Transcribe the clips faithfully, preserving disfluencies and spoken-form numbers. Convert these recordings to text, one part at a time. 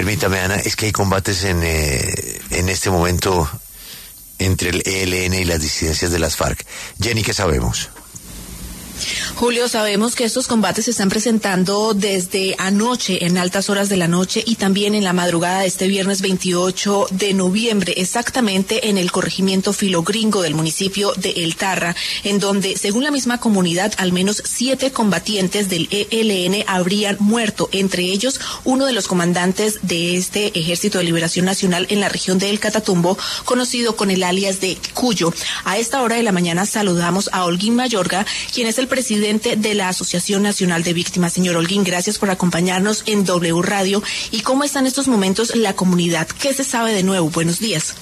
Permítame, Ana, es que hay combates en, eh, en este momento entre el E L N y las disidencias de las FARC. Jenny, ¿qué sabemos? Julio, sabemos que estos combates se están presentando desde anoche, en altas horas de la noche, y también en la madrugada de este viernes veintiocho de noviembre, exactamente en el corregimiento Filogringo del municipio de El Tarra, en donde, según la misma comunidad, al menos siete combatientes del E L N habrían muerto, entre ellos uno de los comandantes de este Ejército de Liberación Nacional en la región de El Catatumbo, conocido con el alias de Cuyo. A esta hora de la mañana saludamos a Holguín Mayorga, quien es el presidente de la Asociación Nacional de Víctimas. Señor Holguín, gracias por acompañarnos en W Radio. ¿Y cómo está en estos momentos la comunidad? ¿Qué se sabe de nuevo? Buenos días.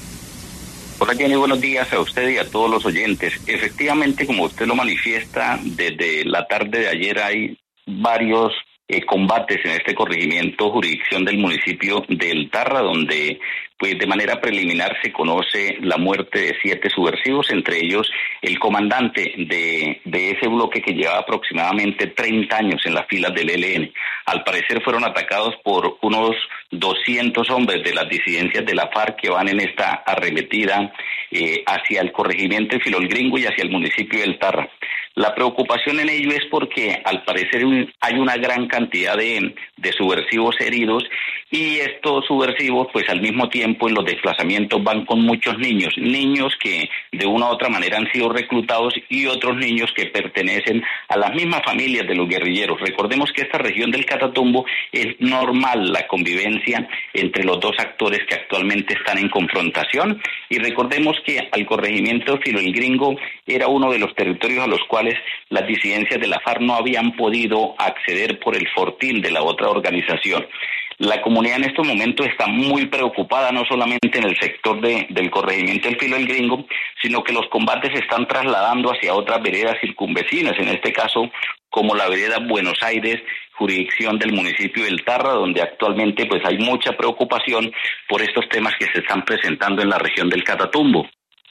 Hola Jenny, buenos días a usted y a todos los oyentes. Efectivamente, como usted lo manifiesta, desde la tarde de ayer hay varios eh, combates en este corregimiento, jurisdicción del municipio de El Tarra, donde pues de manera preliminar se conoce la muerte de siete subversivos, entre ellos el comandante de, de ese bloque que llevaba aproximadamente treinta años en las filas del E L N. Al parecer fueron atacados por unos doscientos hombres de las disidencias de la FARC que van en esta arremetida eh, hacia el corregimiento de Filogringo y hacia el municipio del Tarra. La preocupación en ello es porque al parecer hay una gran cantidad de, de subversivos heridos, y estos subversivos pues al mismo tiempo en los desplazamientos van con muchos niños, niños que de una u otra manera han sido reclutados y otros niños que pertenecen a las mismas familias de los guerrilleros. Recordemos que esta región del Catatumbo es normal la convivencia entre los dos actores que actualmente están en confrontación, y recordemos que al corregimiento Filogringo era uno de los territorios a los cuales las disidencias de la FARC no habían podido acceder por el fortín de la otra organización. La comunidad en estos momentos está muy preocupada, no solamente en el sector de, del corregimiento del Filogringo, sino que los combates se están trasladando hacia otras veredas circunvecinas, en este caso como la vereda Buenos Aires, jurisdicción del municipio del Tarra, donde actualmente pues hay mucha preocupación por estos temas que se están presentando en la región del Catatumbo.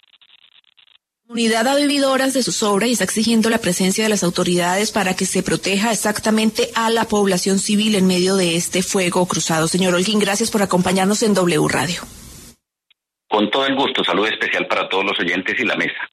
La comunidad ha vivido horas de zozobra y está exigiendo la presencia de las autoridades para que se proteja exactamente a la población civil en medio de este fuego cruzado. Señor Holguín, gracias por acompañarnos en W Radio. Con todo el gusto, saludo especial para todos los oyentes y la mesa.